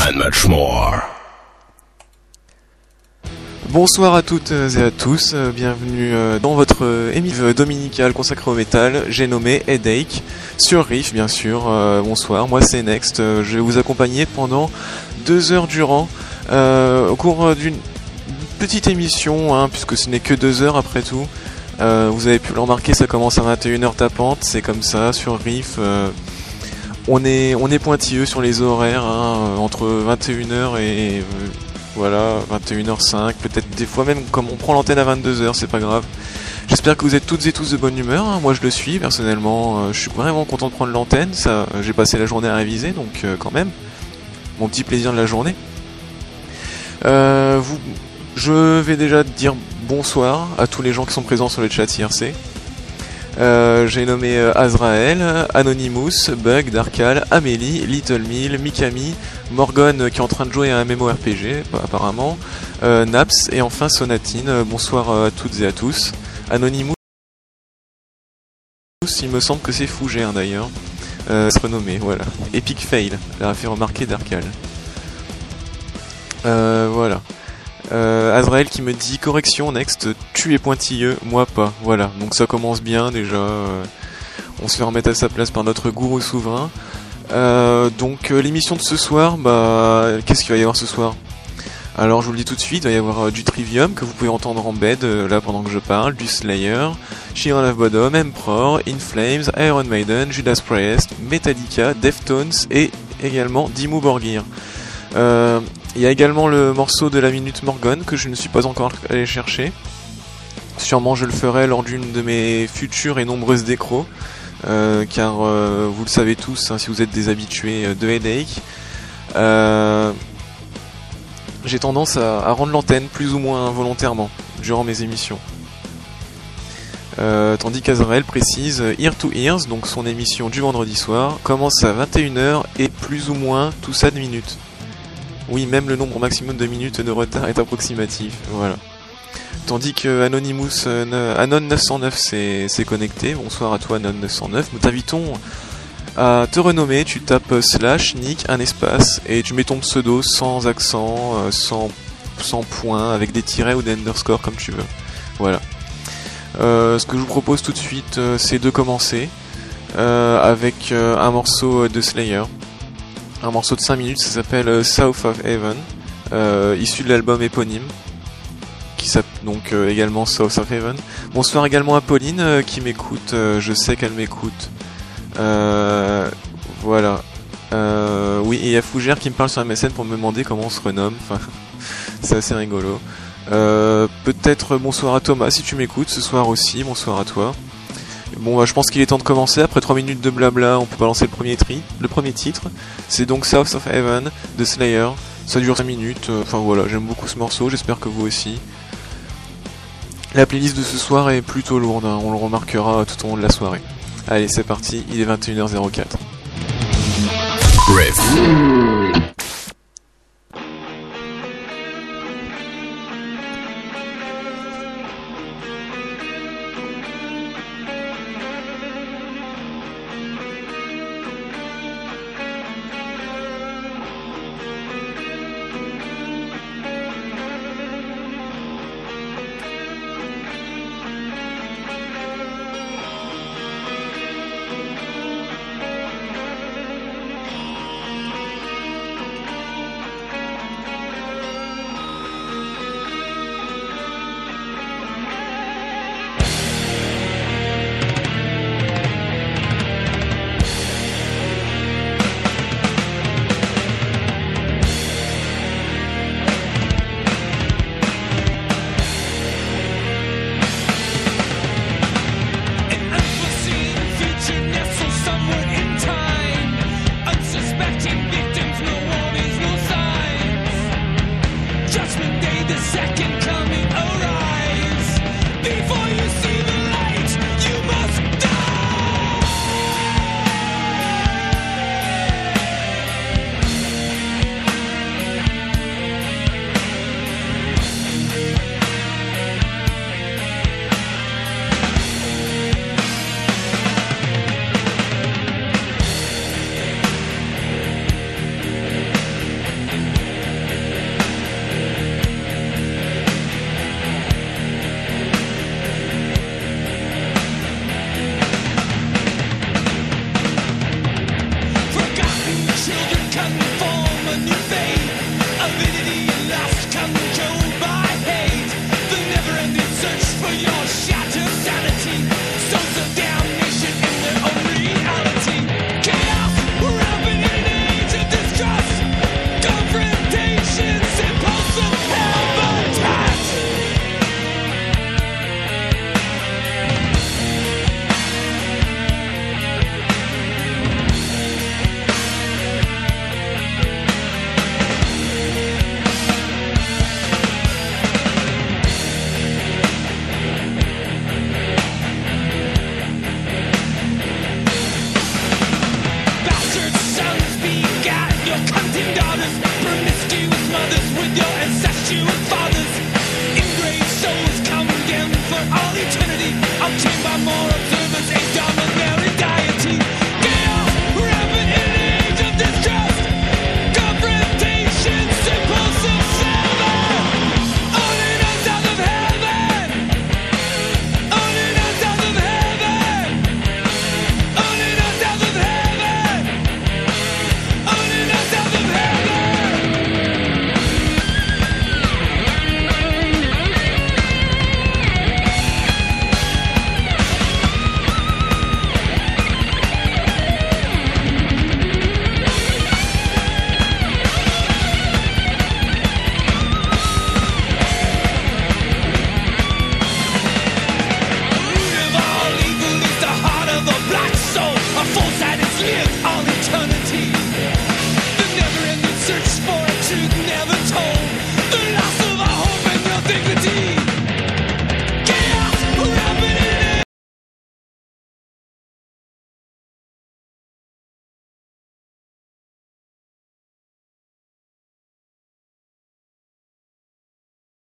and much more. Bonsoir à toutes et à tous, bienvenue dans votre émission dominicale consacrée au métal, j'ai nommé Headache, sur Riff bien sûr. Bonsoir, moi c'est Next, je vais vous accompagner pendant 2 heures durant, au cours d'une petite émission, puisque ce n'est que 2 heures après tout. Vous avez pu le remarquer, ça commence à 21h tapante, c'est comme ça, sur Riff. On est pointilleux sur les horaires, entre 21h et... voilà, 21h05, peut-être des fois même comme on prend l'antenne à 22h, c'est pas grave. J'espère que vous êtes toutes et tous de bonne humeur, moi je le suis personnellement, je suis vraiment content de prendre l'antenne, ça, j'ai passé la journée à réviser, donc quand même, mon petit plaisir de la journée. Je vais déjà dire bonsoir à tous les gens qui sont présents sur le chat IRC. J'ai nommé Azrael, Anonymous, Bug, Darkal, Amélie, Little Mill, Mikami, Morgan qui est en train de jouer à un MMORPG apparemment, Naps et enfin Sonatine. Bonsoir à toutes et à tous. Anonymous, il me semble que c'est Fougère d'ailleurs, se renommer, voilà. Epic Fail, l'a fait remarquer Darkal. Voilà. Azrael qui me dit correction Next, tu es pointilleux, moi pas. Voilà, donc ça commence bien déjà. On se fait remettre à sa place par notre gourou souverain. Donc l'émission de ce soir, qu'est-ce qu'il va y avoir ce soir? Alors je vous le dis tout de suite, il va y avoir du Trivium que vous pouvez entendre en bed là pendant que je parle, du Slayer, Children of Bodom, Emperor, In Flames, Iron Maiden, Judas Priest, Metallica, Deftones et également Dimmu Borgir. Il y a également le morceau de la Minute Morgane que je ne suis pas encore allé chercher. Sûrement je le ferai lors d'une de mes futures et nombreuses décros, car vous le savez tous, si vous êtes des habitués de Headache, j'ai tendance à rendre l'antenne plus ou moins volontairement durant mes émissions. Tandis qu'Azrael précise Ear to Ears, donc son émission du vendredi soir, commence à 21h et plus ou moins tout ça de minutes. Oui, même le nombre maximum de minutes de retard est approximatif, voilà. Tandis que Anonymous, Anon909 s'est connecté. Bonsoir à toi Anon909. Nous t'invitons à te renommer. Tu tapes / nick, un espace, et tu mets ton pseudo sans accent, sans point, avec des tirets ou des underscores comme tu veux. Voilà. Ce que je vous propose tout de suite, c'est de commencer avec un morceau de Slayer. Un morceau de 5 minutes, ça s'appelle South of Heaven, issu de l'album éponyme, qui s'appelle donc également South of Heaven. Bonsoir également à Pauline qui m'écoute, je sais qu'elle m'écoute. Voilà. Oui, et il y a Fougère qui me parle sur MSN pour me demander comment on se renomme, enfin, c'est assez rigolo. Peut-être bonsoir à Thomas si tu m'écoutes ce soir aussi, bonsoir à toi. Bon, je pense qu'il est temps de commencer. Après 3 minutes de blabla, on peut balancer le premier titre. C'est donc South of Heaven de Slayer. Ça dure 5 minutes. Enfin voilà, j'aime beaucoup ce morceau. J'espère que vous aussi. La playlist de ce soir est plutôt lourde. On le remarquera tout au long de la soirée. Allez, c'est parti. Il est 21h04. Riff. fathers, promiscuous mothers with your incestuous fathers. Engraved souls come again for all eternity. Obtained by more observers, a dumb